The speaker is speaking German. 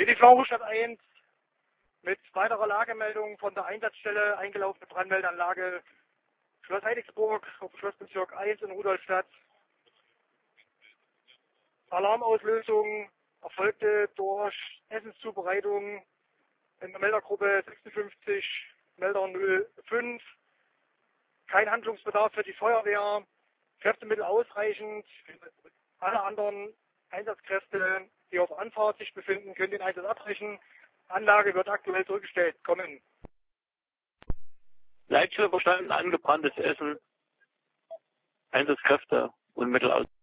DDV Stadt 1 mit weiterer Lagemeldung von der Einsatzstelle eingelaufene Brandmeldeanlage Schloss Heidigsburg auf Schlossbezirk 1 in Rudolstadt. Alarmauslösung erfolgte durch Essenszubereitung in der Meldergruppe 56, Melder 05. Kein Handlungsbedarf für die Feuerwehr, Kräftemittel ausreichend. Alle anderen Einsatzkräfte, die auf Anfahrt sich befinden, können den Einsatz abbrechen. Anlage wird aktuell zurückgestellt. Kommen. Leitstelle verstanden, angebranntes Essen, Einsatzkräfte und Mittel aus.